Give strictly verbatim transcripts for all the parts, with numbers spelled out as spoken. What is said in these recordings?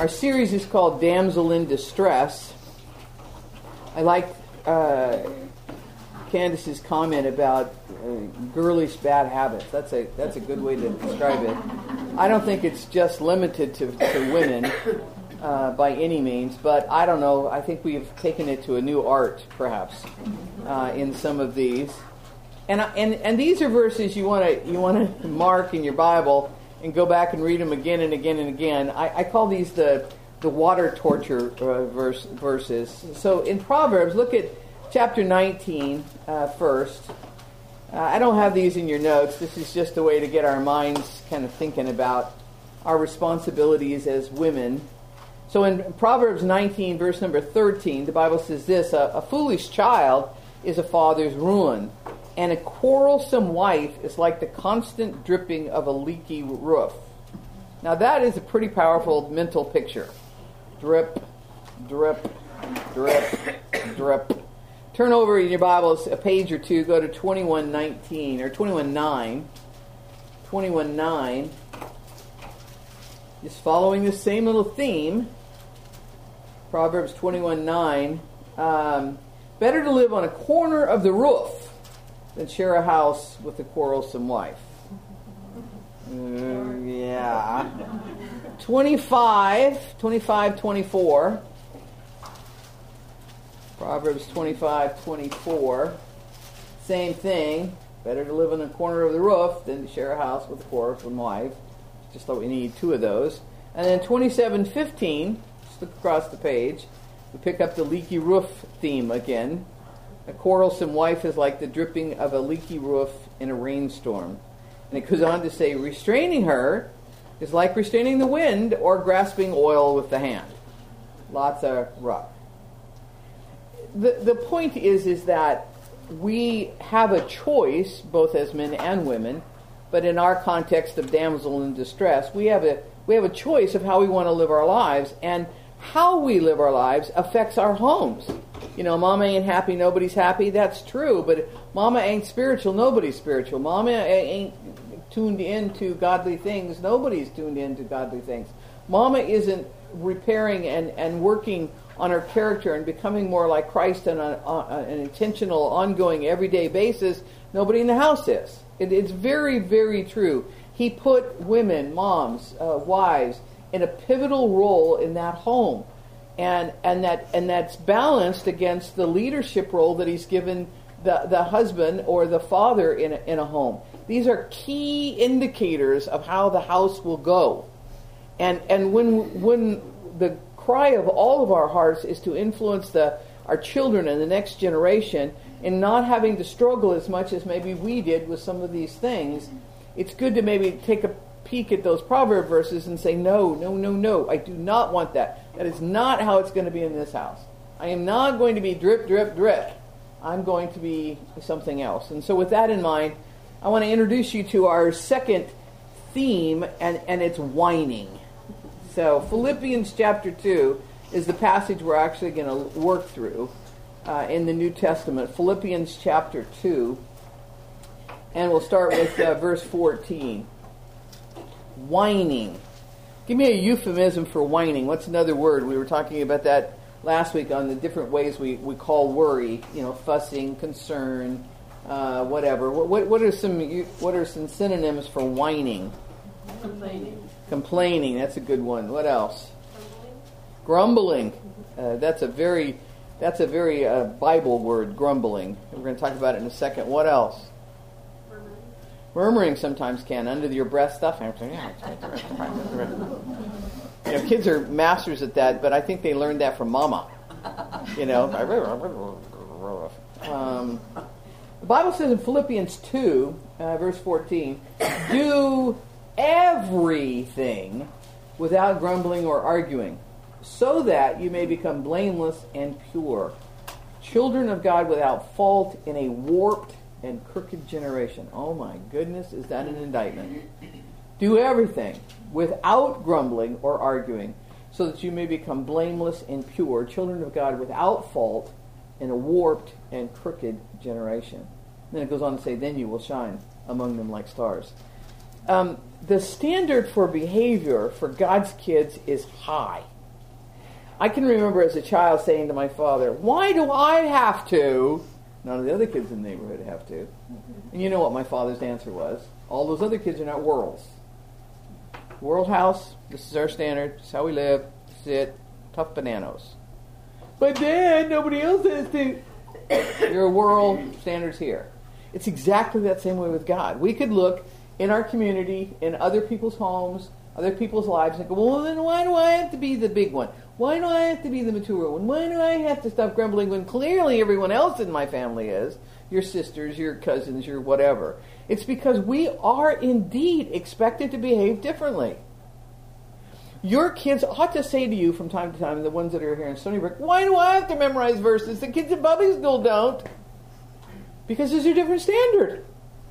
Our series is called Damsel in Distress. I like uh, Candace's comment about uh, girlish bad habits. That's a that's a good way to describe it. I don't think it's just limited to, to women uh, by any means, but I don't know. I think we've taken it to a new art, perhaps, uh, in some of these. And and and these are verses you want to you want to mark in your Bible and go back and read them again and again and again. I, I call these the the water torture uh, verse, verses. So in Proverbs, look at chapter nineteen uh, first. Uh, I don't have these in your notes. This is just a way to get our minds kind of thinking about our responsibilities as women. So in Proverbs nineteen, verse number thirteen, the Bible says this: a, a foolish child is a father's ruin, and a quarrelsome wife is like the constant dripping of a leaky roof. Now that is a pretty powerful mental picture. Drip, drip, drip, drip. Turn over in your Bibles a page or two, go to twenty-one nineteen, or twenty-one nine. twenty-one nine. Just following the same little theme. Proverbs twenty-one nine. Um, better to live on a corner of the roof than share a house with a quarrelsome wife. Mm, yeah. twenty-five, twenty-five, twenty-four. Proverbs twenty-five, twenty-four. Same thing. Better to live in a corner of the roof than to share a house with a quarrelsome wife. Just thought we need two of those. And then twenty-seven, fifteen. Just look across the page. We pick up the leaky roof theme again. A quarrelsome wife is like the dripping of a leaky roof in a rainstorm. And it goes on to say, restraining her is like restraining the wind or grasping oil with the hand. Lots of rough. The, the point is, is that we have a choice, both as men and women, but in our context of damsel in distress, we have a we have a choice of how we want to live our lives, and how we live our lives affects our homes. You know, mama ain't happy, nobody's happy. That's true, but mama ain't spiritual, nobody's spiritual. Mama ain't tuned into godly things, nobody's tuned into godly things. Mama isn't repairing and, and working on her character and becoming more like Christ on, a, on an intentional, ongoing, everyday basis. Nobody in the house is. It, it's very, very true. He put women, moms, uh, wives, in a pivotal role in that home. And and that and that's balanced against the leadership role that he's given the, the husband or the father in a, in a home. These are key indicators of how the house will go. And and when when the cry of all of our hearts is to influence the our children and the next generation in not having to struggle as much as maybe we did with some of these things, it's good to maybe take a peek at those proverb verses and say, no, no, no, no, I do not want that. That is not how it's going to be in this house. I am not going to be drip, drip, drip. I'm going to be something else. And so with that in mind, I want to introduce you to our second theme, and, and it's whining. So Philippians chapter two is the passage we're actually going to work through uh, in the New Testament. Philippians chapter two. And we'll start with uh, verse fourteen. Whining. Give me a euphemism for whining. What's another word? We were talking about that last week on the different ways we, we call worry. You know, fussing, concern, uh, whatever. What what are some what are some synonyms for whining? Complaining. Complaining. That's a good one. What else? Grumbling. Grumbling. Uh, that's a very that's a very uh, Bible word. Grumbling. We're going to talk about it in a second. What else? Murmuring sometimes can, under your breath stuff. You know, kids are masters at that, but I think they learned that from mama. You know. Um, the Bible says in Philippians two, uh, verse fourteen, do everything without grumbling or arguing, so that you may become blameless and pure, children of God without fault in a warped and crooked generation. Oh my goodness, is that an indictment? Do everything without grumbling or arguing, so that you may become blameless and pure, children of God without fault in a warped and crooked generation. And then it goes on to say, then you will shine among them like stars. um, the standard for behavior for God's kids is high. I can remember as a child saying to my father, why do I have to? None of the other kids in the neighborhood have to. And you know what my father's answer was? All those other kids are not worlds. World house, this is our standard, this is how we live, this is it, tough bananas. But Dad, nobody else has to. Your world, standards here. It's exactly that same way with God. We could look in our community, in other people's homes, other people's lives, and go, well, then why do I have to be the big one? Why do I have to be the mature one? Why do I have to stop grumbling when clearly everyone else in my family is? Your sisters, your cousins, your whatever. It's because we are indeed expected to behave differently. Your kids ought to say to you from time to time, the ones that are here in Stony Brook, why do I have to memorize verses? The kids in public school don't. Because there's a different standard.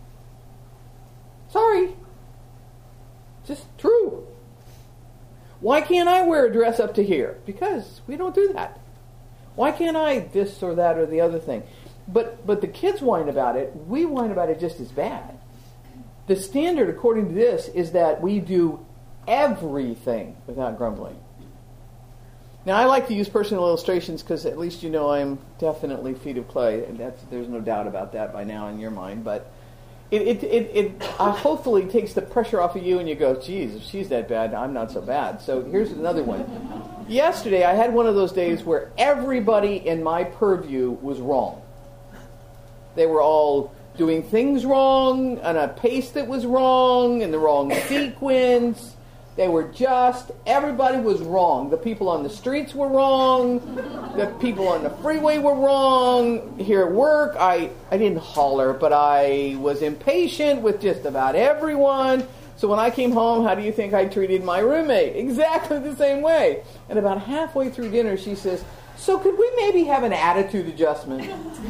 Sorry. Just true. Why can't I wear a dress up to here? Because we don't do that. Why can't I this or that or the other thing? But but the kids whine about it. We whine about it just as bad. The standard, according to this, is that we do everything without grumbling. Now, I like to use personal illustrations because at least you know I'm definitely feet of clay, and that's, there's no doubt about that by now in your mind. But it it it, it uh, hopefully takes the pressure off of you, and you go, geez, if she's that bad, I'm not so bad. So here's another one. Yesterday, I had one of those days where everybody in my purview was wrong. They were all doing things wrong, on a pace that was wrong, in the wrong sequence. They were just, everybody was wrong. The people on the streets were wrong. The people on the freeway were wrong. Here at work, I, I didn't holler, but I was impatient with just about everyone. So when I came home, how do you think I treated my roommate? Exactly the same way. And about halfway through dinner, she says, so could we maybe have an attitude adjustment?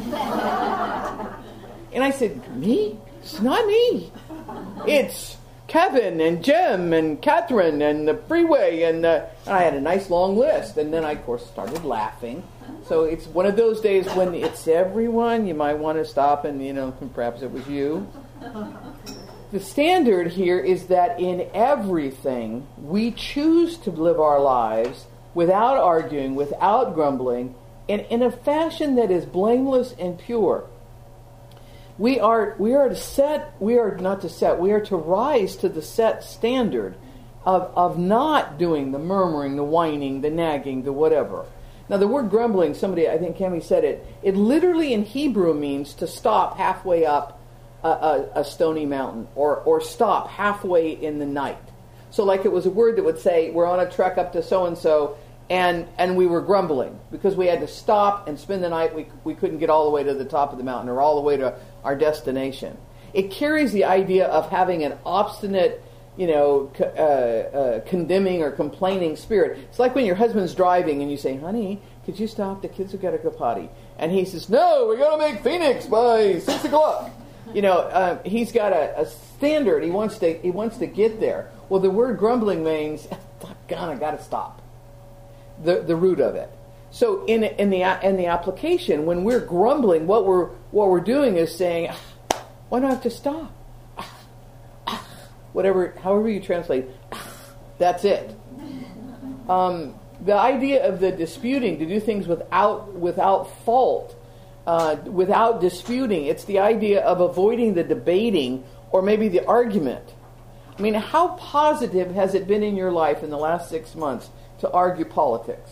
And I said, me? It's not me. It's Kevin and Jim and Catherine and the freeway. And, uh, and I had a nice long list. And then I, of course, started laughing. So it's one of those days when it's everyone. You might want to stop and, you know, perhaps it was you. The standard here is that in everything, we choose to live our lives without arguing, without grumbling, and in a fashion that is blameless and pure. We are we are to set, we are not to set, we are to rise to the set standard of, of not doing the murmuring, the whining, the nagging, the whatever. Now the word grumbling, somebody, I think Cami said it, it literally in Hebrew means to stop halfway up a, a, a stony mountain, or, or stop halfway in the night. So like it was a word that would say, we're on a trek up to so-and-so, and and we were grumbling because we had to stop and spend the night. We we couldn't get all the way to the top of the mountain or all the way to our destination. It carries the idea of having an obstinate, you know, uh, uh, condemning or complaining spirit. It's like when your husband's driving and you say, honey, could you stop? The kids have got to go potty. And he says, no, we got to make Phoenix by six o'clock. You know, uh, he's got a, a standard. He wants to he wants to get there. Well, the word grumbling means, God, I got to stop. The the root of it. So in in the in the application, when we're grumbling, what we're what we're doing is saying, why do I have to stop? Whatever, however you translate, that's it. Um, the idea of the disputing, to do things without without fault, uh, without disputing, it's the idea of avoiding the debating or maybe the argument. I mean, how positive has it been in your life in the last six months to argue politics?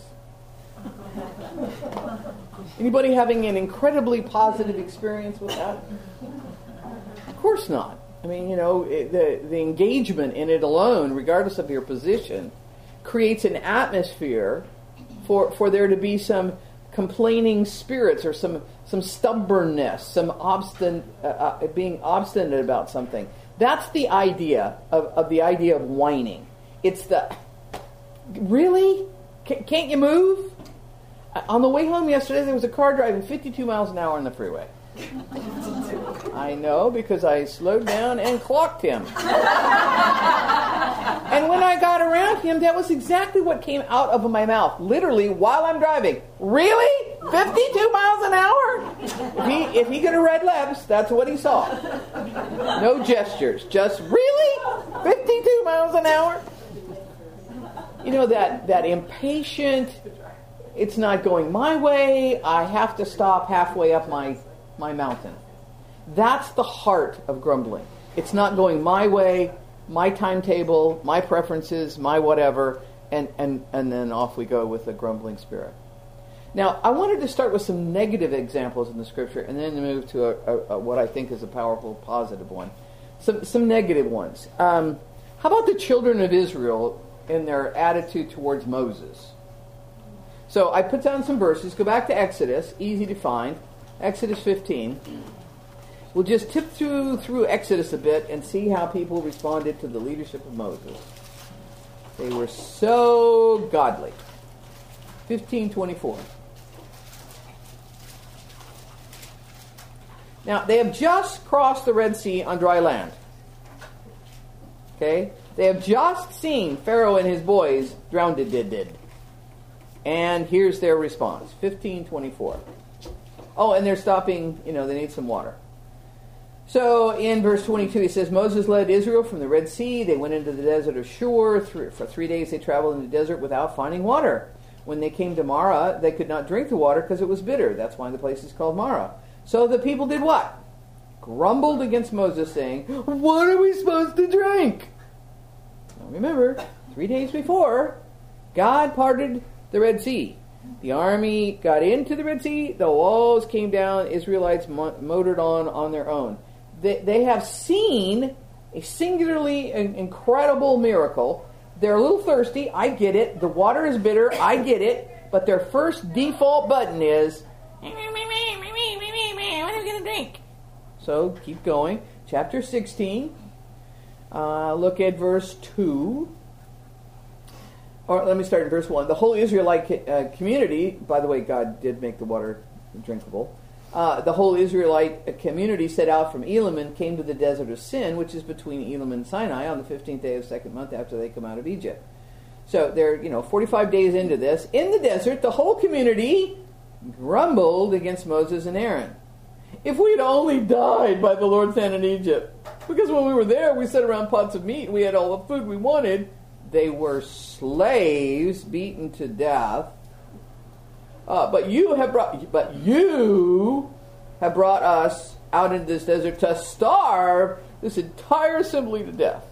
Anybody having an incredibly positive experience with that? Of course not. I mean, you know, it, the the engagement in it alone, regardless of your position, creates an atmosphere for for there to be some complaining spirits or some some stubbornness, some obstinate uh, uh, being obstinate about something. That's the idea of, of the idea of whining. It's the really? C- can't you move? On the way home yesterday, there was a car driving fifty-two miles an hour on the freeway. I know, because I slowed down and clocked him. And when I got around him, that was exactly what came out of my mouth. Literally, while I'm driving. Really? fifty-two miles an hour? If he, if he could have read lips, that's what he saw. No gestures. Just, really? fifty-two miles an hour? You know, that, that impatient, it's not going my way, I have to stop halfway up my, my mountain. That's the heart of grumbling. It's not going my way, my timetable, my preferences, my whatever, and, and, and then off we go with the grumbling spirit. Now, I wanted to start with some negative examples in the Scripture and then move to a, a, a, what I think is a powerful positive one. Some, some negative ones. Um, how about the children of Israel in their attitude towards Moses? So I put down some verses. Go back to Exodus, easy to find. Exodus fifteen. We'll just tip through through Exodus a bit and see how people responded to the leadership of Moses. They were so godly. fifteen twenty-four. Now, they have just crossed the Red Sea on dry land. Okay? They have just seen Pharaoh and his boys drowned did did. And here's their response. fifteen twenty-four. Oh, and they're stopping, you know, they need some water. So in verse twenty-two, he says, Moses led Israel from the Red Sea. They went into the desert of Shur. For three days they traveled in the desert without finding water. When they came to Marah, they could not drink the water because it was bitter. That's why the place is called Marah. So the people did what? Grumbled against Moses, saying, what are we supposed to drink? Now remember, three days before, God parted the Red Sea. The army got into the Red Sea. The walls came down. Israelites mo- motored on on their own. They, they have seen a singularly incredible miracle. They're a little thirsty. I get it. The water is bitter. I get it. But their first default button is, what are we going to drink? So keep going. Chapter sixteen. Uh, look at verse two. Or let me start in verse one. The whole Israelite uh, community, by the way, God did make the water drinkable. Uh, the whole Israelite community set out from Elim and came to the desert of Sin, which is between Elim and Sinai, on the fifteenth day of the second month after they come out of Egypt. So they're, you know, forty-five days into this. In the desert, the whole community grumbled against Moses and Aaron. If we'd only died by the Lord's hand in Egypt. Because when we were there, we sat around pots of meat and we had all the food we wanted. They were slaves beaten to death. Uh, but you have brought, but you have brought us out into this desert to starve this entire assembly to death.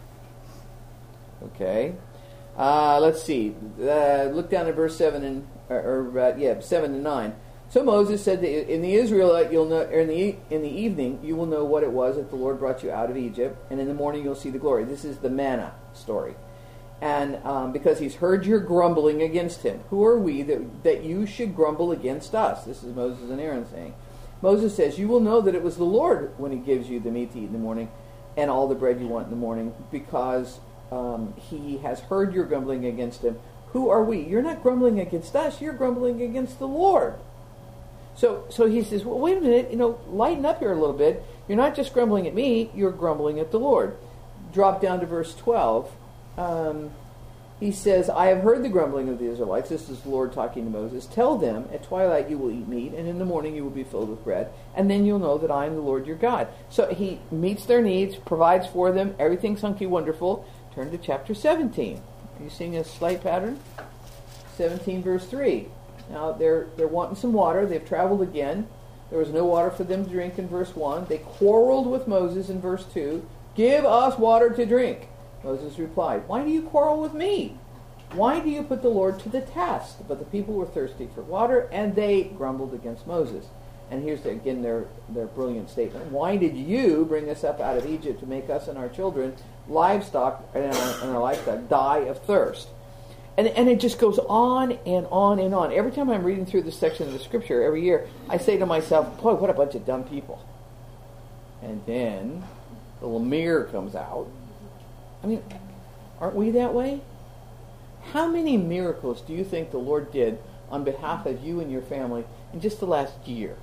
Okay, uh, let's see. Uh, look down at verse seven and or, or uh, yeah, seven and nine. So Moses said, that in the Israelite, you'll know, or in the in the evening, you will know what it was that the Lord brought you out of Egypt, and in the morning you'll see the glory. This is the manna story. And um, because he's heard your grumbling against him. Who are we that, that you should grumble against us? This is Moses and Aaron saying. Moses says, you will know that it was the Lord when he gives you the meat to eat in the morning and all the bread you want in the morning, because um, he has heard your grumbling against him. Who are we? You're not grumbling against us. You're grumbling against the Lord. So, so he says, well, wait a minute. You know, lighten up here a little bit. You're not just grumbling at me. You're grumbling at the Lord. Drop down to verse twelve. Um, he says, I have heard the grumbling of the Israelites. This is the Lord talking to Moses. Tell them, at twilight you will eat meat, and in the morning you will be filled with bread, and then you'll know that I am the Lord your God. So he meets their needs, provides for them, everything's hunky wonderful. Turn to chapter seventeen. Are you seeing a slight pattern? seventeen verse three. Now they're they're wanting some water. They've traveled again. There was no water for them to drink in verse one. They quarreled with Moses in verse two. Give us water to drink. Moses replied, why do you quarrel with me? Why do you put the Lord to the test? But the people were thirsty for water, and they grumbled against Moses. And here's the, again their, their brilliant statement. Why did you bring us up out of Egypt to make us and our children, livestock, and our, and our livestock die of thirst? And, and it just goes on and on and on. Every time I'm reading through this section of the Scripture, every year, I say to myself, boy, what a bunch of dumb people. And then the little mirror comes out. I mean, aren't we that way? How many miracles do you think the Lord did on behalf of you and your family in just the last year?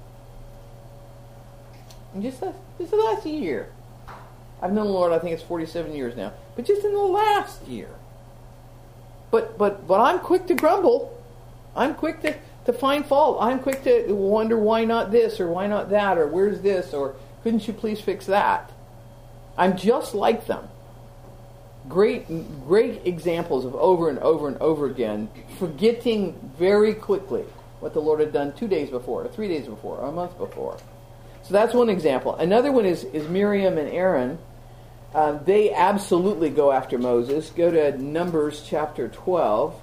In just the, just the last year. I've known the Lord, I think it's forty-seven years now. But just in the last year. But but but I'm quick to grumble. I'm quick to, to find fault. I'm quick to wonder why not this or why not that or where's this or couldn't you please fix that? I'm just like them. Great, great examples of over and over and over again forgetting very quickly what the Lord had done two days before, or three days before, or a month before. So that's one example. Another one is, is Miriam and Aaron. Uh, they absolutely go after Moses. Go to Numbers chapter twelve.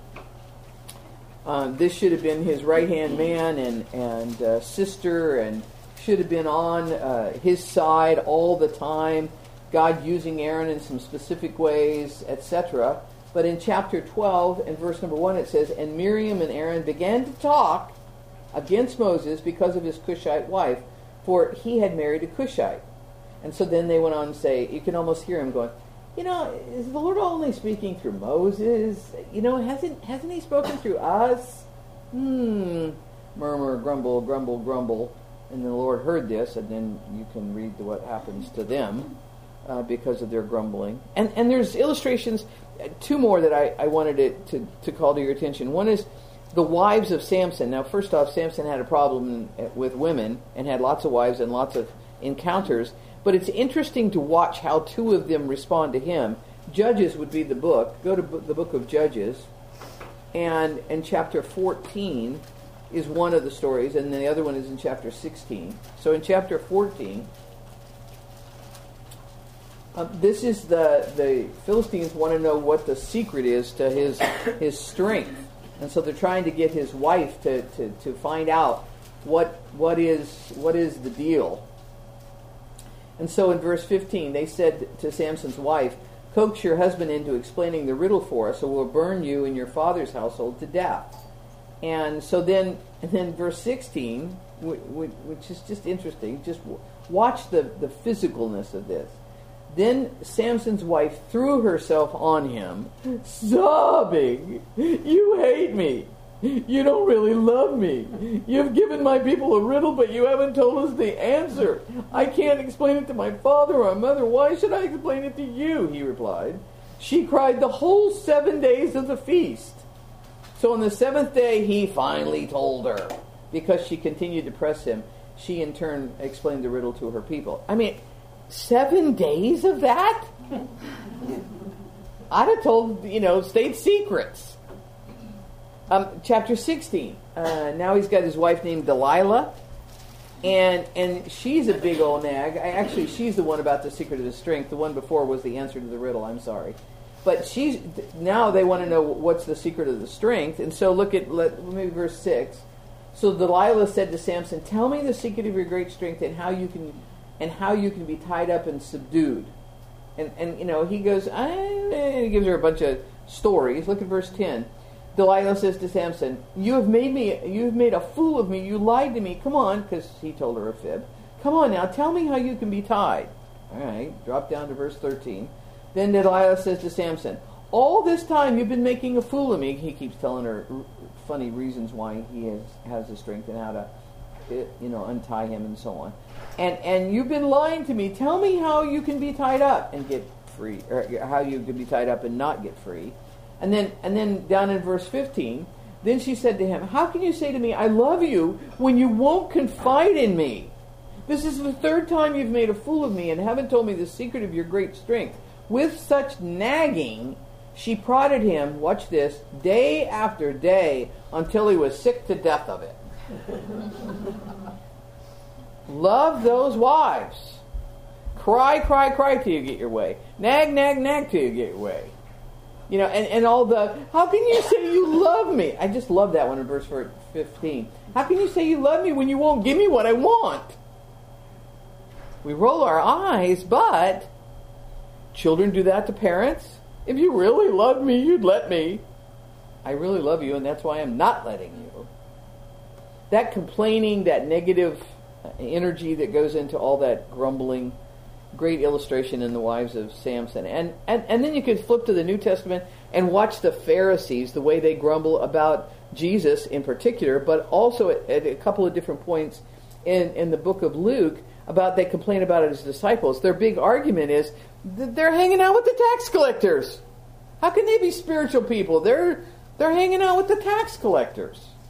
Uh, this should have been his right-hand man and, and uh, sister, and should have been on uh, his side all the time. God using Aaron in some specific ways, et cetera. But in chapter twelve, and verse number one, it says, "And Miriam and Aaron began to talk against Moses because of his Cushite wife, for he had married a Cushite." And so then they went on to say, you can almost hear him going, you know, is the Lord only speaking through Moses? You know, hasn't hasn't he spoken through us? Hmm. Murmur, grumble, grumble, grumble. And the Lord heard this, and then you can read what happens to them uh, because of their grumbling. And and there's illustrations, uh, two more that I, I wanted it to, to call to your attention. One is the wives of Samson. Now, first off, Samson had a problem with women and had lots of wives and lots of encounters. But it's interesting to watch how two of them respond to him. Judges would be the book. Go to the book of Judges. And in chapter fourteen is one of the stories, and the other one is in chapter sixteen. So in chapter fourteen, uh, this is the, the Philistines want to know what the secret is to his his strength. And so they're trying to get his wife to, to, to find out what what is what is the deal. And so in verse fifteen, they said to Samson's wife, "Coax your husband into explaining the riddle for us, or we'll burn you and your father's household to death." And so then, and then verse sixteen, which is just interesting, just watch the, the physicalness of this. "Then Samson's wife threw herself on him, sobbing, 'You hate me. You don't really love me. You've given my people a riddle, but you haven't told us the answer. I can't explain it to my father or my mother. Why should I explain it to you?' he replied. She cried the whole seven days of the feast. So on the seventh day, he finally told her. Because she continued to press him, she in turn explained the riddle to her people." I mean, seven days of that? I'd have told, you know, state secrets. Um, chapter sixteen. Uh, now he's got his wife named Delilah, and and she's a big old nag. I, actually, she's the one about the secret of his strength. The one before was the answer to the riddle. I'm sorry, but she's now they want to know what's the secret of the strength. And so look at let, maybe verse six. "So Delilah said to Samson, 'Tell me the secret of your great strength and how you can and how you can be tied up and subdued.' And and you know he goes, I, and he gives her a bunch of stories. Look at verse ten. Delilah says to Samson, 'You have made me, you have made a fool of me. You lied to me. Come on,' because he told her a fib. 'Come on now, tell me how you can be tied.' All right, drop down to verse thirteen. Then Delilah says to Samson, 'All this time you've been making a fool of me.'" He keeps telling her r- funny reasons why he has, has the strength and how to, you know, untie him and so on. And and you've been lying to me. Tell me how you can be tied up and get free, or how you can be tied up and not get free." And then and then down in verse fifteen, then she said to him, "How can you say to me, 'I love you,' when you won't confide in me? This is the third time you've made a fool of me and haven't told me the secret of your great strength." With such nagging, she prodded him, watch this, day after day until he was sick to death of it. Love those wives. Cry, cry, cry till you get your way. Nag, nag, nag till you get your way. You know, and, and all the, how can you say you love me? I just love that one in verse fifteen. How can you say you love me when you won't give me what I want? We roll our eyes, but children do that to parents. If you really loved me, you'd let me. I really love you, and that's why I'm not letting you. That complaining, that negative energy that goes into all that grumbling, great illustration in the wives of Samson. And, and and then you could flip to the New Testament and watch the Pharisees, the way they grumble about Jesus in particular, but also at, at a couple of different points in, in the book of Luke, about they complain about his disciples. Their big argument is that they're hanging out with the tax collectors. How can they be spiritual people? They're they're hanging out with the tax collectors.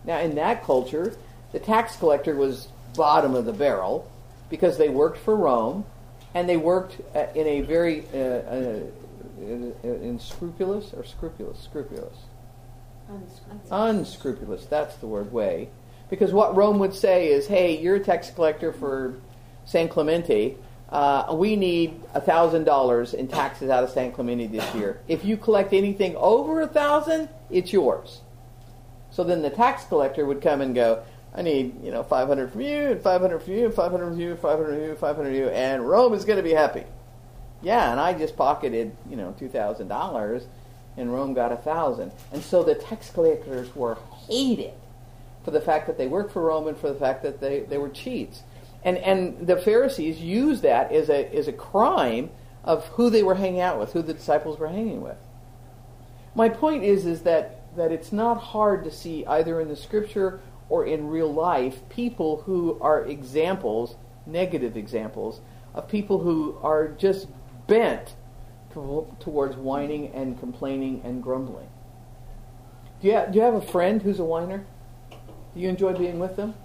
Now, in that culture, the tax collector was bottom of the barrel because they worked for Rome, and they worked uh, in a very uh, uh, unscrupulous or scrupulous, scrupulous, Unscrupulous. unscrupulous. That's the word way, because what Rome would say is, "Hey, you're a tax collector for San Clemente. Uh, we need a thousand dollars in taxes out of San Clemente this year. If you collect anything over a thousand, it's yours." So then the tax collector would come and go, "I need, you know, five hundred from you, and five hundred from you, and five hundred from you, five hundred from you, five hundred from you, and Rome is going to be happy." Yeah, and I just pocketed, you know, two thousand dollars, and Rome got a thousand. And so the tax collectors were hated for the fact that they worked for Rome and for the fact that they, they were cheats. And and the Pharisees used that as a as a crime of who they were hanging out with, who the disciples were hanging with. My point is is that that it's not hard to see either in the Scripture or in real life people who are examples, negative examples, of people who are just bent to, towards whining and complaining and grumbling. Do you have, do you have a friend who's a whiner? Do you enjoy being with them?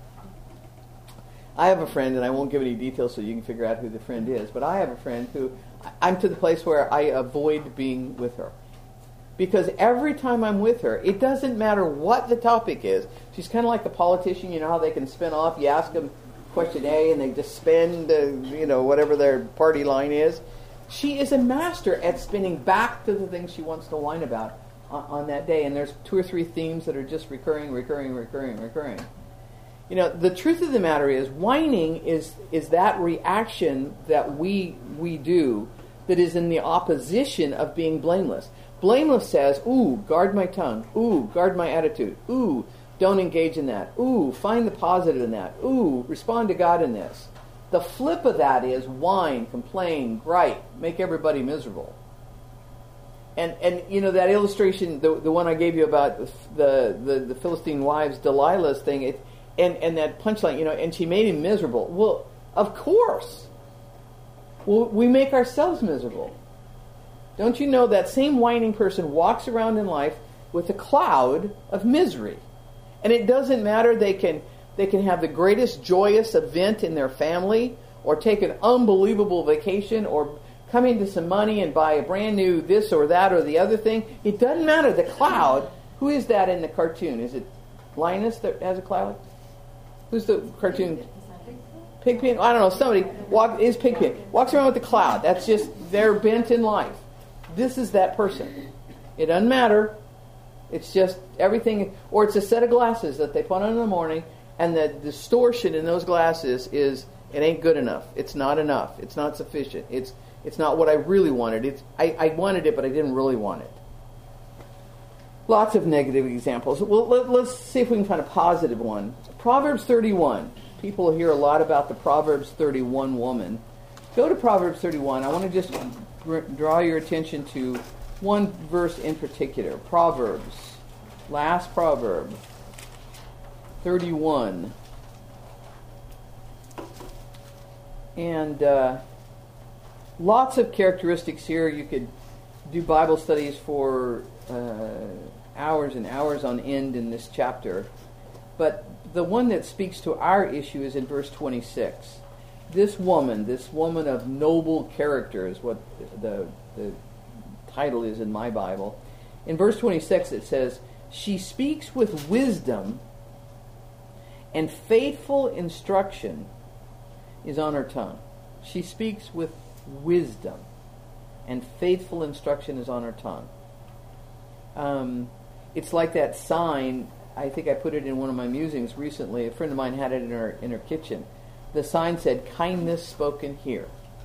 I have a friend, and I won't give any details so you can figure out who the friend is, but I have a friend who, I'm to the place where I avoid being with her. Because every time I'm with her, it doesn't matter what the topic is. She's kind of like the politician, you know how they can spin off. You ask them question A, and they just spin, uh, you know, whatever their party line is. She is a master at spinning back to the things she wants to whine about on, on that day. And there's two or three themes that are just recurring, recurring, recurring, recurring. You know, the truth of the matter is, whining is is that reaction that we we do that is in the opposition of being blameless. Blameless says, ooh, guard my tongue. Ooh, guard my attitude. Ooh, don't engage in that. Ooh, find the positive in that. Ooh, respond to God in this. The flip of that is whine, complain, gripe, make everybody miserable. And, and you know, that illustration, the the one I gave you about the, the, the Philistine wives, Delilah's thing, it, and, and that punchline, you know, and she made him miserable. Well, of course. Well, we make ourselves miserable. Don't you know that same whining person walks around in life with a cloud of misery? And it doesn't matter, they can they can have the greatest joyous event in their family, or take an unbelievable vacation, or come into some money and buy a brand new this or that or the other thing. It doesn't matter. The cloud, who is that in the cartoon? Is it Linus that has a cloud? Who's the cartoon? Pigpen? I don't know. Somebody walk, is Pigpen. Walks around with the cloud. That's just their bent in life. This is that person. It doesn't matter. It's just everything, or it's a set of glasses that they put on in the morning, and the distortion in those glasses is, it ain't good enough. It's not enough. It's not sufficient. It's it's not what I really wanted. It's I, I wanted it, but I didn't really want it. Lots of negative examples. Well, let, let's see if we can find a positive one. Proverbs thirty-one. People hear a lot about the Proverbs thirty-one woman. Go to Proverbs thirty-one. I want to just draw your attention to one verse in particular. Proverbs, last proverb, thirty-one. And uh, lots of characteristics here. You could do Bible studies for uh, hours and hours on end in this chapter. But the one that speaks to our issue is in verse twenty-six. This woman, this woman of noble character is what the, the title is in my Bible. In verse twenty-six it says, she speaks with wisdom, and faithful instruction is on her tongue. She speaks with wisdom, and faithful instruction is on her tongue. Um, it's like that sign, I think I put it in one of my musings recently. A friend of mine had it in her in her kitchen. The sign said, kindness spoken here.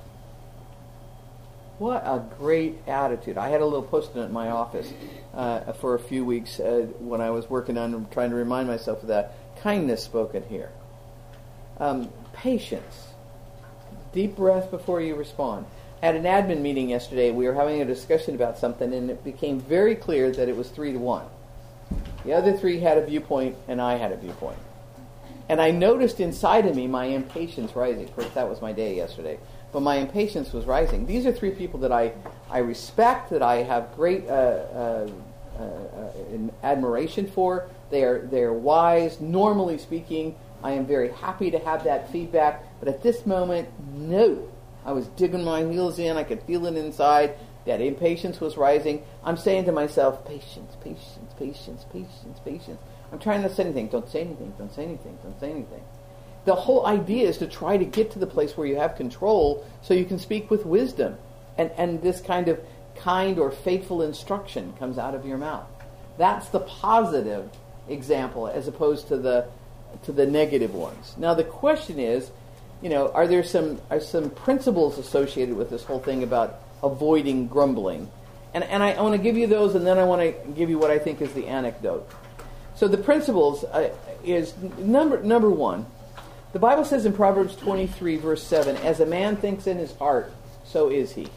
What a great attitude. I had a little post-it in my office uh, for a few weeks uh, when I was working on trying to remind myself of that. Kindness spoken here. Um, patience. Deep breath before you respond. At an admin meeting yesterday, we were having a discussion about something, and it became very clear that it was three to one. The other three had a viewpoint, and I had a viewpoint. And I noticed inside of me my impatience rising. Of course, that was my day yesterday. But my impatience was rising. These are three people that I, I respect, that I have great uh, uh, uh, uh, in admiration for. They are they are wise. Normally speaking, I am very happy to have that feedback. But at this moment, no. I was digging my heels in. I could feel it inside. That impatience was rising. I'm saying to myself, patience, patience, patience, patience, patience. I'm trying not to say anything. Don't say anything. Don't say anything. Don't say anything. The whole idea is to try to get to the place where you have control so you can speak with wisdom. And, and this kind of kind or faithful instruction comes out of your mouth. That's the positive example as opposed to the to the negative ones. Now the question is, you know, are there some are some principles associated with this whole thing about avoiding grumbling? And and I, I want to give you those, and then I want to give you what I think is the anecdote. So the principles uh, is number number one. The Bible says in Proverbs twenty-three, verse seven, as a man thinks in his heart, so is he.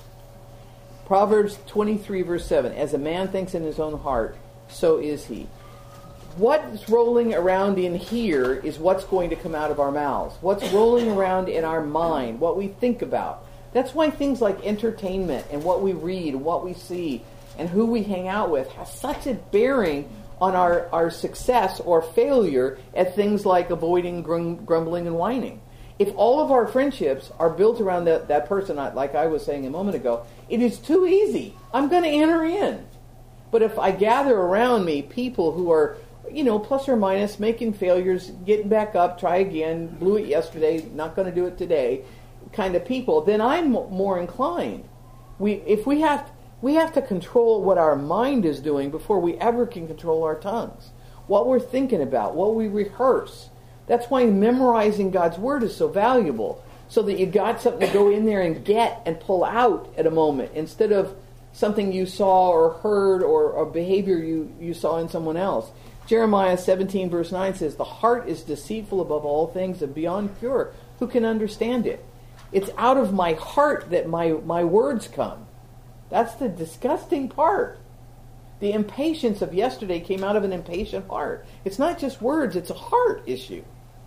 Proverbs twenty-three, verse seven, as a man thinks in his own heart, so is he. What's rolling around in here is what's going to come out of our mouths. What's rolling around in our mind, what we think about. That's why things like entertainment and what we read and what we see and who we hang out with has such a bearing on our, our success or failure at things like avoiding grum, grumbling and whining. If all of our friendships are built around that, that person, like I was saying a moment ago, it is too easy. I'm going to enter in. But if I gather around me people who are, you know, plus or minus, making failures, getting back up, try again, blew it yesterday, not going to do it today, kind of people, then I'm more inclined. We, if we have, we have to control what our mind is doing before we ever can control our tongues. What we're thinking about, what we rehearse. That's why memorizing God's Word is so valuable, so that you got something to go in there and get and pull out at a moment, instead of something you saw or heard or a behavior you, you saw in someone else. Jeremiah seventeen, verse nine says, the heart is deceitful above all things and beyond cure. Who can understand it? It's out of my heart that my, my words come. That's the disgusting part. The impatience of yesterday came out of an impatient heart. It's not just words, it's a heart issue.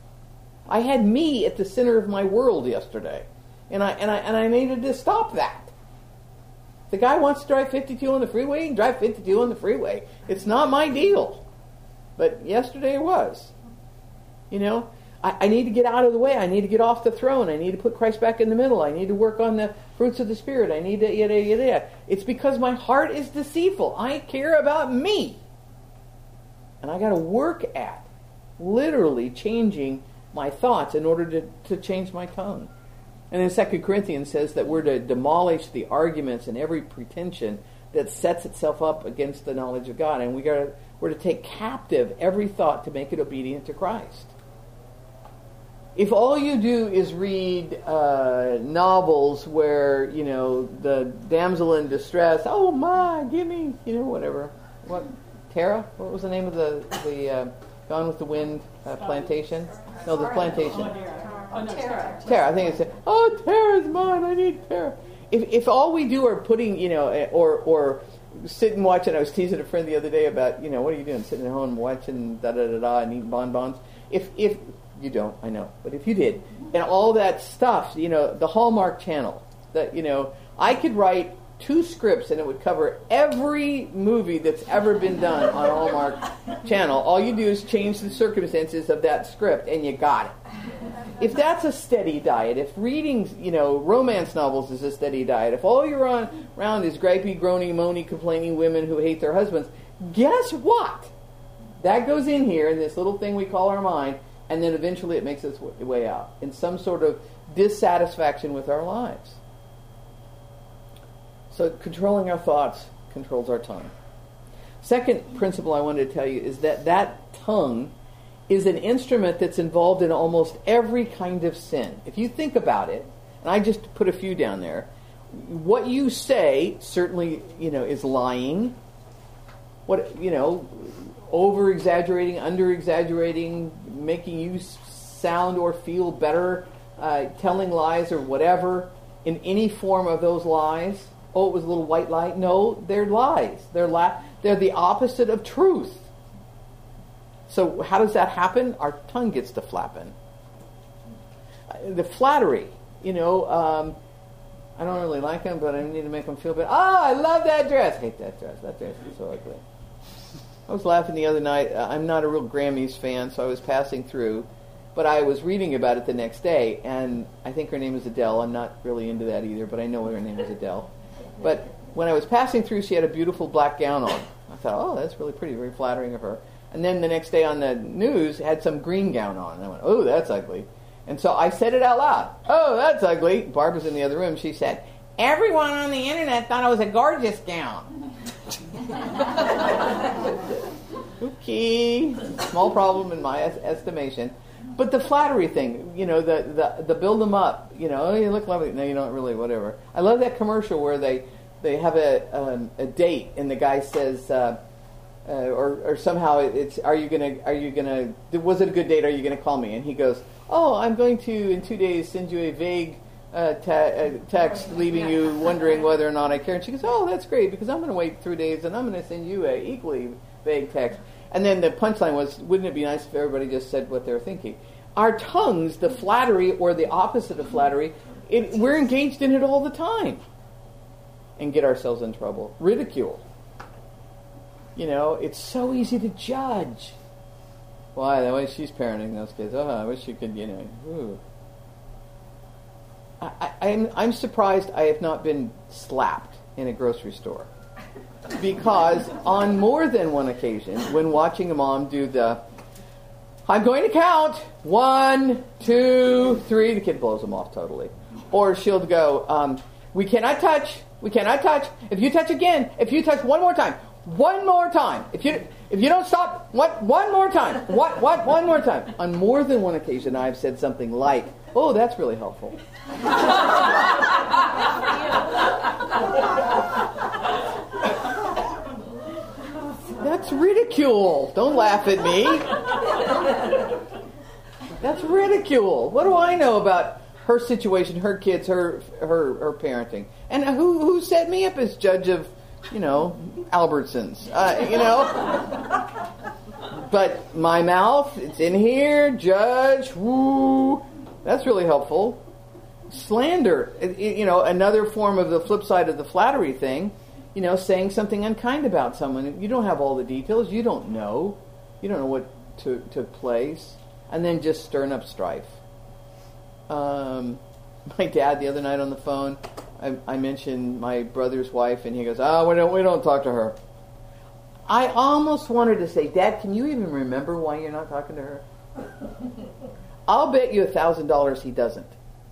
I had me at the center of my world yesterday. And I and I and I needed to stop that. The guy wants to drive fifty-two on the freeway, he can drive fifty-two on the freeway. It's not my deal. But yesterday it was. You know, I, I need to get out of the way. I need to get off the throne. I need to put Christ back in the middle. I need to work on the fruits of the Spirit. I need to yada yada yada. It's because my heart is deceitful. I care about me. And I got to work at literally changing my thoughts in order to, to change my tongue. And then Second Corinthians says that we're to demolish the arguments and every pretension that sets itself up against the knowledge of God. And we got to, we're to take captive every thought to make it obedient to Christ. If all you do is read uh, novels where, you know, the damsel in distress, oh my, give me, you know, whatever. What, Tara? What was the name of the, the uh, Gone with the Wind uh, plantation? No, the plantation. Oh, no, Tara. Tara, I think it's, oh, Tara's mine, I need Tara. If if all we do are putting, you know, or or sit and watch, and I was teasing a friend the other day about, you know, what are you doing, sitting at home watching da-da-da-da and eating bonbons? If, if you don't, I know, but if you did, and all that stuff, you know, the Hallmark Channel, that, you know, I could write two scripts and it would cover every movie that's ever been done on Hallmark Channel. All you do is change the circumstances of that script and you got it. If that's a steady diet, if reading, you know, romance novels is a steady diet, if all you're on around is gripey, groany, moany, complaining women who hate their husbands, guess what? That goes in here in this little thing we call our mind, and then eventually it makes its way out in some sort of dissatisfaction with our lives. So controlling our thoughts controls our tongue. Second principle I wanted to tell you is that that tongue is an instrument that's involved in almost every kind of sin. If you think about it, and I just put a few down there, what you say certainly, you know, is lying. What, you know, over-exaggerating, under-exaggerating, making you sound or feel better, uh, telling lies or whatever, in any form of those lies. Oh, it was a little white lie. No, they're lies. They're la- They're the opposite of truth. So how does that happen? Our tongue gets to flapping. Uh, the flattery, you know, um, I don't really like them, but I need to make them feel better. Oh, I love that dress. Hate that dress. That dress is so ugly. I was laughing the other night. I'm not a real Grammys fan, so I was passing through. But I was reading about it the next day, and I think her name is Adele. I'm not really into that either, but I know her name is Adele. But when I was passing through, she had a beautiful black gown on. I thought, oh, that's really pretty, very flattering of her. And then the next day on the news, had some green gown on. And I went, oh, that's ugly. And so I said it out loud. Oh, that's ugly. Barb was in the other room. She said, everyone on the internet thought it was a gorgeous gown. Okay. Small problem in my es- estimation. But the flattery thing, you know, the, the the build them up, you know, oh, you look lovely. No, you don't really, whatever. I love that commercial where they, they have a um, a date and the guy says, uh, uh, or or somehow it's, are you gonna, are you gonna, was it a good date? Are you gonna call me? And he goes, oh, I'm going to in two days send you a vague uh, te- uh, text, leaving you wondering whether or not I care. And she goes, oh, that's great because I'm gonna wait three days and I'm gonna send you a equally vague text. And then the punchline was, wouldn't it be nice if everybody just said what they were thinking? Our tongues, the flattery or the opposite of flattery, it, we're engaged in it all the time and get ourselves in trouble. Ridicule. You know, it's so easy to judge. Why, the way she's parenting those kids. Oh, I wish you could, you know. Ooh. I, I, I'm, I'm surprised I have not been slapped in a grocery store. Because on more than one occasion, when watching a mom do the, I'm going to count, one, two, three, the kid blows them off totally. Or she'll go, um, we cannot touch, we cannot touch. If you touch again, if you touch one more time, one more time. If you if you don't stop, what, one more time, what, what, one more time. On more than one occasion, I've said something like, oh, that's really helpful. That's ridicule. Don't laugh at me. That's ridicule. What do I know about her situation, her kids, her her her parenting? And who who set me up as judge of, you know, Albertsons? Uh, you know. But my mouth, it's in here. Judge. Woo. That's really helpful. Slander. You know, another form of the flip side of the flattery thing. You know, saying something unkind about someone. You don't have all the details. You don't know. You don't know what to, took place. And then just stirring up strife. Um, my dad, the other night on the phone, I, I mentioned my brother's wife, and he goes, oh, we don't, we don't talk to her. I almost wanted to say, Dad, can you even remember why you're not talking to her? I'll bet you a thousand dollars he doesn't.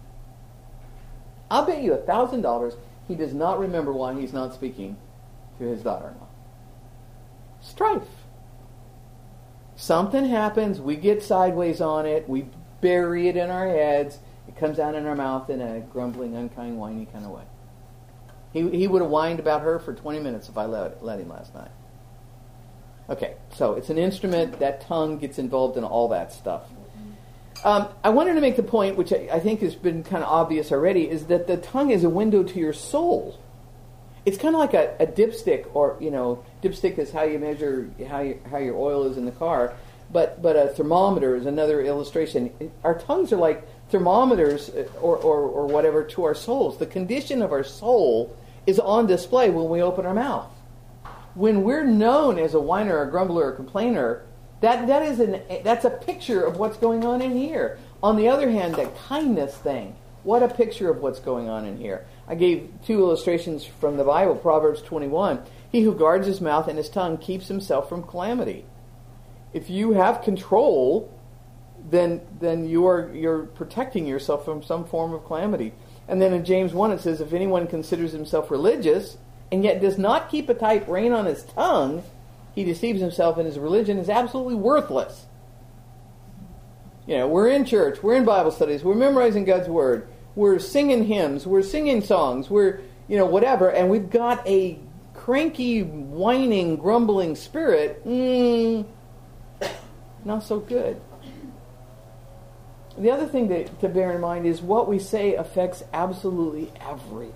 I'll bet you a thousand dollars he does not remember why he's not speaking to his daughter-in-law. Strife. Something happens, we get sideways on it, we bury it in our heads, it comes out in our mouth in a grumbling, unkind, whiny kind of way. He he would have whined about her for twenty minutes if I let, let him last night. Okay, so it's an instrument, that tongue gets involved in all that stuff. Um, I wanted to make the point, which I, I think has been kind of obvious already, is that the tongue is a window to your soul. It's kind of like a, a dipstick, or, you know, dipstick is how you measure how you, how your oil is in the car, but but a thermometer is another illustration. Our tongues are like thermometers or, or, or whatever to our souls. The condition of our soul is on display when we open our mouth. When we're known as a whiner, a grumbler, a complainer, That that is an that's a picture of what's going on in here. On the other hand, the kindness thing, what a picture of what's going on in here. I gave two illustrations from the Bible, Proverbs twenty-one. He who guards his mouth and his tongue keeps himself from calamity. If you have control, then then you are you're protecting yourself from some form of calamity. And then in James one it says, if anyone considers himself religious and yet does not keep a tight rein on his tongue, he deceives himself, and his religion is absolutely worthless. You know, we're in church, we're in Bible studies, we're memorizing God's Word, we're singing hymns, we're singing songs, we're, you know, whatever, and we've got a cranky, whining, grumbling spirit. Mm, not so good. The other thing to, to bear in mind is what we say affects absolutely everything.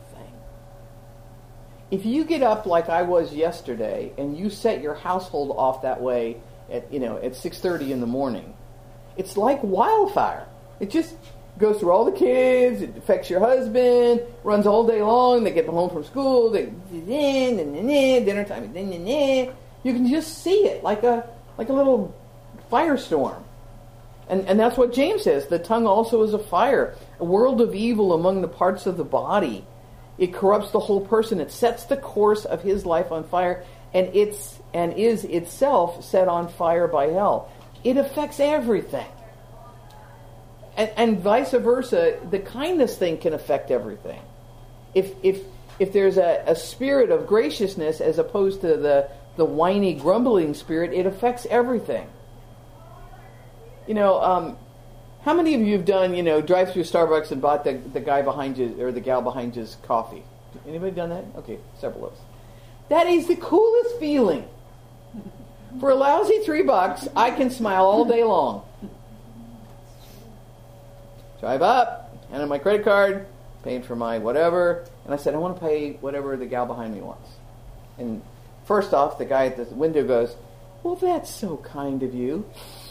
If you get up like I was yesterday and you set your household off that way at, you know, at six thirty in the morning, it's like wildfire. It just goes through all the kids, it affects your husband, runs all day long, they get home from school, they dinner time, You can just see it like a like a little firestorm. And and that's what James says. The tongue also is a fire, a world of evil among the parts of the body. It corrupts the whole person. It sets the course of his life on fire, and it's and is itself set on fire by hell. It affects everything. And, and vice versa, the kindness thing can affect everything. If if if there's a, a spirit of graciousness as opposed to the, the whiny, grumbling spirit, it affects everything. You know, um, how many of you have done, you know, drive through Starbucks and bought the, the guy behind you or the gal behind you's coffee? Anybody done that? Okay, several of us. That is the coolest feeling. For a lousy three bucks, I can smile all day long. Drive up, hand in my credit card, paying for my whatever, and I said, I want to pay whatever the gal behind me wants. And first off, the guy at the window goes, well, that's so kind of you.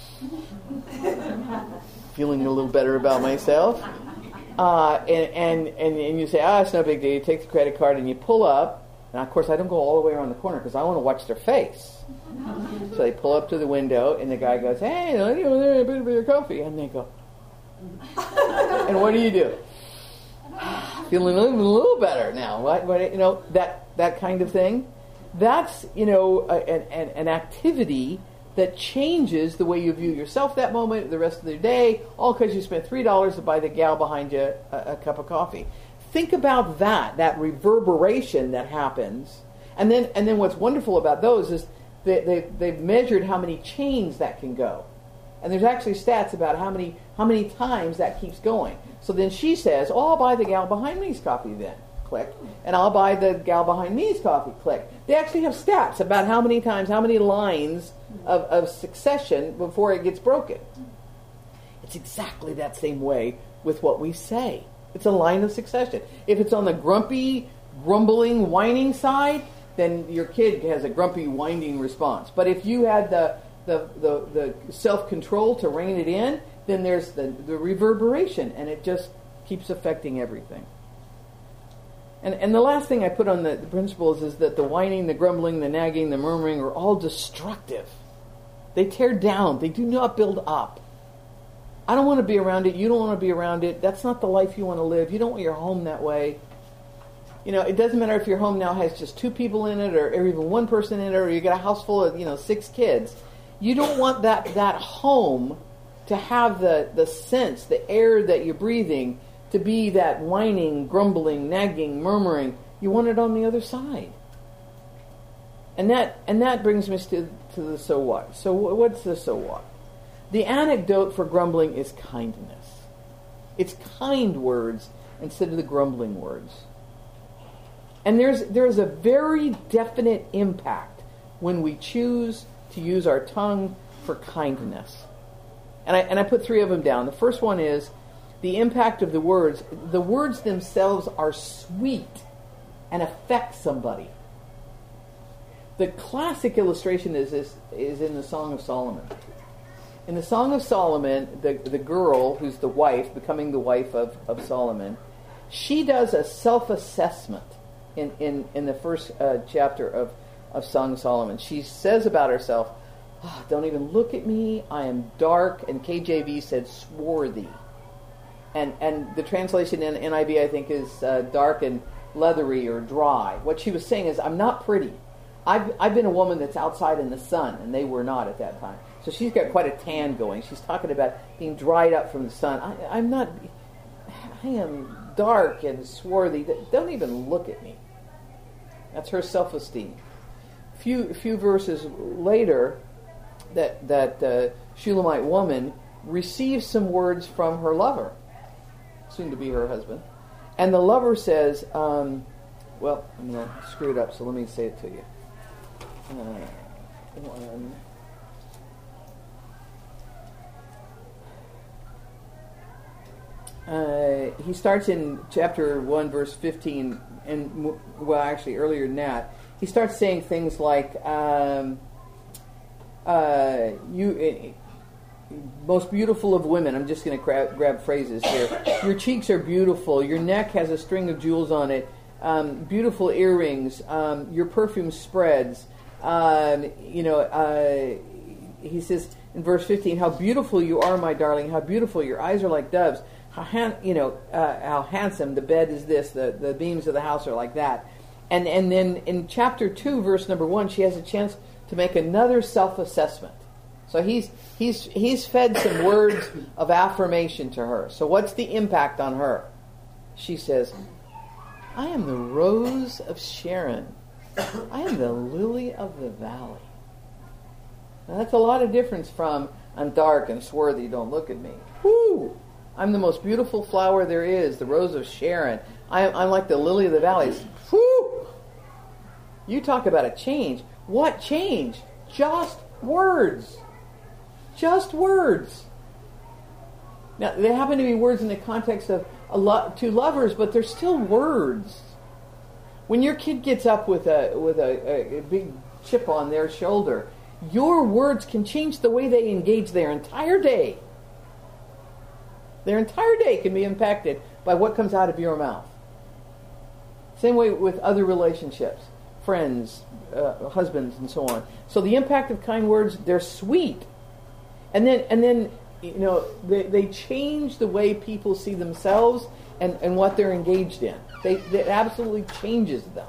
Feeling a little better about myself. Uh, and, and, and, and you say, ah, it's no big deal. You take the credit card and you pull up. And of course, I don't go all the way around the corner because I want to watch their face. So they pull up to the window and the guy goes, hey, let me over there a bit of your coffee. And they go, and what do you do? Feeling a little, a little better now. What, what, you know, that, that kind of thing. That's, you know, a, an, an activity that changes the way you view yourself that moment, the rest of the day, all because you spent three dollars to buy the gal behind you a, a cup of coffee. Think about that, that reverberation that happens. And then and then what's wonderful about those is they, they, they've measured how many chains that can go. And there's actually stats about how many how many times that keeps going. So then she says, oh, I'll buy the gal behind me's coffee then. Click. And I'll buy the gal behind me's coffee. Click. They actually have stats about how many times, how many lines of, of succession before it gets broken. It's exactly that same way with what we say. It's a line of succession. If it's on the grumpy, grumbling, whining side, then your kid has a grumpy, whining response. But if you had the the, the, the self-control to rein it in, then there's the, the reverberation, and it just keeps affecting everything. And and the last thing I put on the, the principles is that the whining, the grumbling, the nagging, the murmuring are all destructive. They tear down. They do not build up. I don't want to be around it. You don't want to be around it. That's not the life you want to live. You don't want your home that way. You know, it doesn't matter if your home now has just two people in it or, or even one person in it, or you got a house full of, you know, six kids. You don't want that, that home to have the, the sense, the air that you're breathing, to be that whining, grumbling, nagging, murmuring. You want it on the other side. And that and that brings me to, to the so what. So what's the so what? The antidote for grumbling is kindness. It's kind words instead of the grumbling words. And there's there's a very definite impact when we choose to use our tongue for kindness. And I and I put three of them down. The first one is the impact of the words. The words themselves are sweet and affect somebody. The classic illustration is this, is in the Song of Solomon. In the Song of Solomon, the, the girl who's the wife, becoming the wife of, of Solomon, she does a self-assessment in, in, in the first uh, chapter of, of Song of Solomon. She says about herself, oh, don't even look at me, I am dark, and K J V said swarthy. And and the translation in N I V, I think, is uh, dark and leathery or dry. What she was saying is, I'm not pretty. I've I've been a woman that's outside in the sun, and they were not at that time. So she's got quite a tan going. She's talking about being dried up from the sun. I, I'm not. I am dark and swarthy. Don't even look at me. That's her self-esteem. Few few verses later, that that uh, Shulamite woman receives some words from her lover, soon to be her husband, and the lover says, um, "Well, I'm going to screw it up. So let me say it to you." Uh, one. Uh, he starts in chapter one, verse fifteen, and well, actually earlier than that, he starts saying things like, um, uh, "You, uh, most beautiful of women." I'm just going to grab, grab phrases here. Your cheeks are beautiful. Your neck has a string of jewels on it. Um, beautiful earrings. Um, your perfume spreads. Um, you know, uh, he says in verse fifteen, "How beautiful you are, my darling! How beautiful your eyes are like doves! How han- you know uh, how handsome the bed is this. The the beams of the house are like that." And and then in chapter two, verse number one, she has a chance to make another self-assessment. So he's he's he's fed some words of affirmation to her. So what's the impact on her? She says, "I am the rose of Sharon. I am the lily of the valley." Now that's a lot of difference from "I'm dark and swarthy, don't look at me." Woo! I'm the most beautiful flower there is, the rose of Sharon. I'm, I'm like the lily of the valleys. Woo! You talk about a change. What change? Just words. Just words. Now, they happen to be words in the context of a lo- two lovers, but they're still words. When your kid gets up with a with a, a, a big chip on their shoulder, your words can change the way they engage their entire day. Their entire day can be impacted by what comes out of your mouth. Same way with other relationships, friends, uh, husbands, and so on. So the impact of kind words, they're sweet. And then, and then, you know, they, they change the way people see themselves and, and what they're engaged in. They, it absolutely changes them.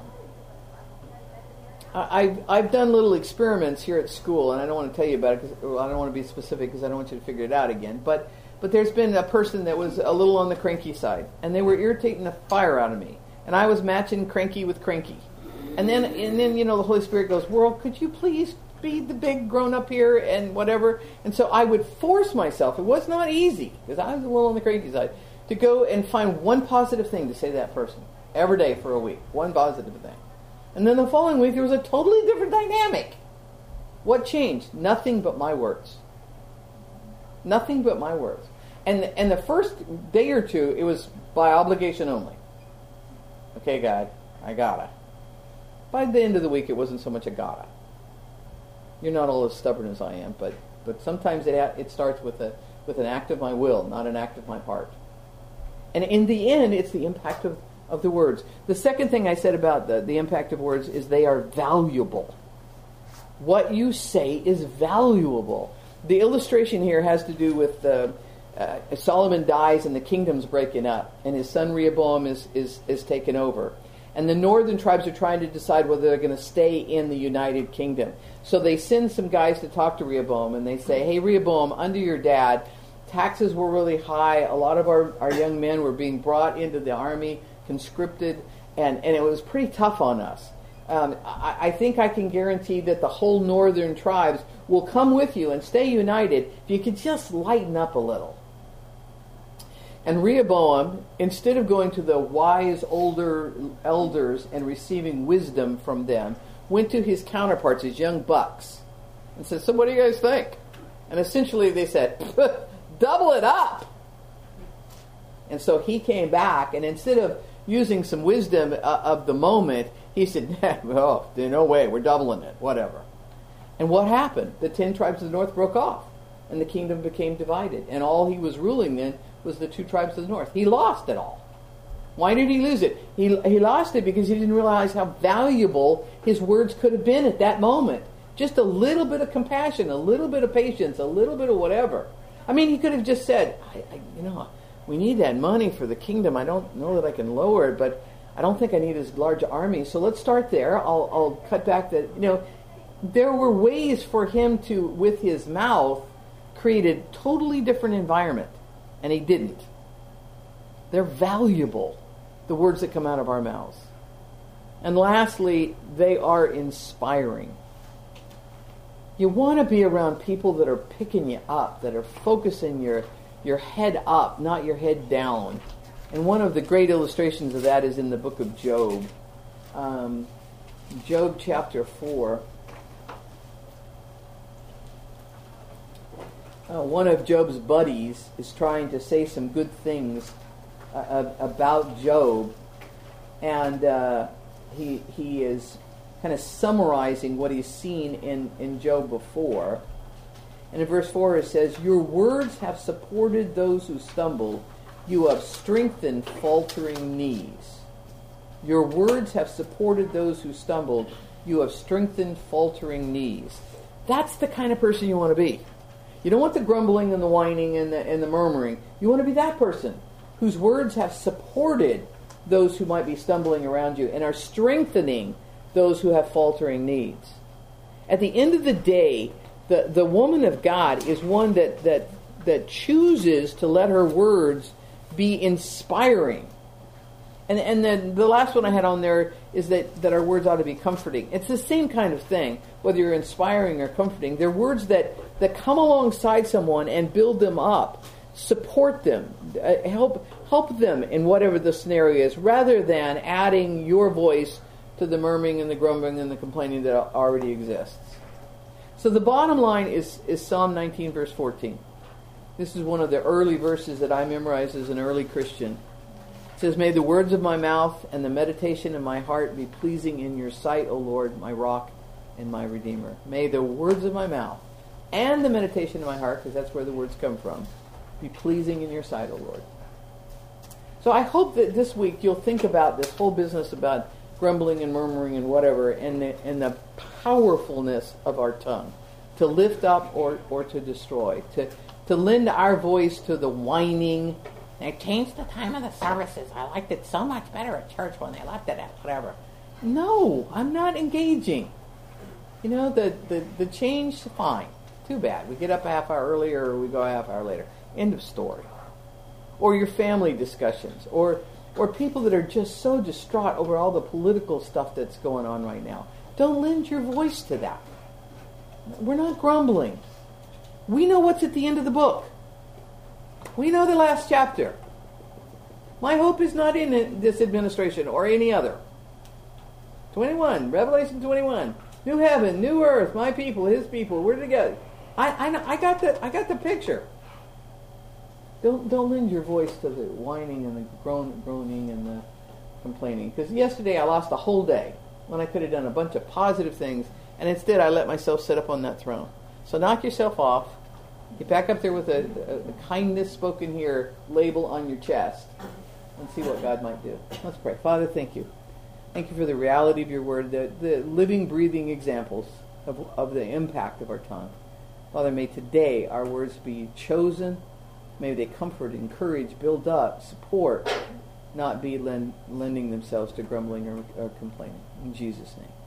I, I've, I've done little experiments here at school, and I don't want to tell you about it because well, I don't want to be specific because I don't want you to figure it out again. But, but there's been a person that was a little on the cranky side, and they were irritating the fire out of me, and I was matching cranky with cranky. And then, and then, you know, the Holy Spirit goes, "World, could you please be the big grown-up here," and whatever. And so I would force myself, it was not easy, because I was a little on the cranky side, to go and find one positive thing to say to that person every day for a week. One positive thing. And then the following week, there was a totally different dynamic. What changed? Nothing but my words. Nothing but my words. And, and the first day or two, it was by obligation only. Okay, God, I gotta. By the end of the week, it wasn't so much a gotta. You're not all as stubborn as I am, but, but sometimes it it starts with a with an act of my will, not an act of my heart. And in the end, it's the impact of, of the words. The second thing I said about the, the impact of words is they are valuable. What you say is valuable. The illustration here has to do with uh, uh, Solomon dies and the kingdom's breaking up, and his son Rehoboam is, is, is taken over. And the northern tribes are trying to decide whether they're going to stay in the United Kingdom. So they send some guys to talk to Rehoboam, and they say, "Hey, Rehoboam, under your dad, taxes were really high. A lot of our, our young men were being brought into the army, conscripted, and, and it was pretty tough on us. Um, I, I think I can guarantee that the whole northern tribes will come with you and stay united if you could just lighten up a little." And Rehoboam, instead of going to the wise older elders and receiving wisdom from them, went to his counterparts, his young bucks, and said, "So what do you guys think?" And essentially they said, "Double it up." And so he came back, and instead of using some wisdom uh, of the moment, he said, "Oh, there's no way, we're doubling it, whatever." And what happened? The ten tribes of the north broke off, and the kingdom became divided. And all he was ruling then was the two tribes of the north. He lost it all. Why did he lose it? He he lost it because he didn't realize how valuable his words could have been at that moment. Just a little bit of compassion, a little bit of patience, a little bit of whatever. I mean, he could have just said, I, I, you know, we need that money for the kingdom. I don't know that I can lower it, but I don't think I need as large army. So let's start there. I'll, I'll cut back the, you know, there were ways for him to, with his mouth, create a totally different environment. And he didn't. They're valuable, the words that come out of our mouths. And lastly, they are inspiring. You want to be around people that are picking you up, that are focusing your, your head up, not your head down. And one of the great illustrations of that is in the book of Job. Um, Job chapter four. Uh, one of Job's buddies is trying to say some good things uh, about Job, and uh, he he is kind of summarizing what he's seen in, in Job before. And in verse four it says, "Your words have supported those who stumble. You have strengthened faltering knees." Your words have supported those who stumbled. You have strengthened faltering knees. That's the kind of person you want to be. You don't want the grumbling and the whining and the, and the murmuring. You want to be that person whose words have supported those who might be stumbling around you and are strengthening those who have faltering knees. At the end of the day, the, the woman of God is one that, that, that chooses to let her words be inspiring. And and then the last one I had on there is that, that our words ought to be comforting. It's the same kind of thing, whether you're inspiring or comforting. They're words that, that come alongside someone and build them up, support them, uh, help help them in whatever the scenario is, rather than adding your voice to the murmuring and the grumbling and the complaining that already exists. So the bottom line is, is Psalm nineteen, verse fourteen. This is one of the early verses that I memorized as an early Christian. It says, "May the words of my mouth and the meditation of my heart be pleasing in your sight, O Lord, my rock and my redeemer." May the words of my mouth and the meditation of my heart, because that's where the words come from, be pleasing in your sight, O Lord. So I hope that this week you'll think about this whole business about grumbling and murmuring and whatever, and the, and the powerfulness of our tongue to lift up or, or to destroy, to, to lend our voice to the whining. They changed the time of the services. I liked it so much better at church when they left it at whatever. No, I'm not engaging. You know, the, the, the change, fine. Too bad. We get up a half hour earlier or we go a half hour later. End of story. Or your family discussions. Or or people that are just so distraught over all the political stuff that's going on right now. Don't lend your voice to that. We're not grumbling. We know what's at the end of the book. We know the last chapter. My hope is not in it, this administration or any other. twenty-one, Revelation twenty-one. New heaven, new earth, my people, his people, we're together. I I, know, I got the I got the picture. Don't don't lend your voice to the whining and the groan, groaning and the complaining. Because yesterday I lost a whole day when I could have done a bunch of positive things, and instead I let myself sit up on that throne. So knock yourself off. Get back up there with a, a, a kindness spoken here label on your chest and see what God might do. Let's pray. Father, thank you. Thank you for the reality of your word, the, the living, breathing examples of, of the impact of our tongue. Father, may today our words be chosen. May they comfort, encourage, build up, support, not be lend, lending themselves to grumbling or, or complaining. In Jesus' name.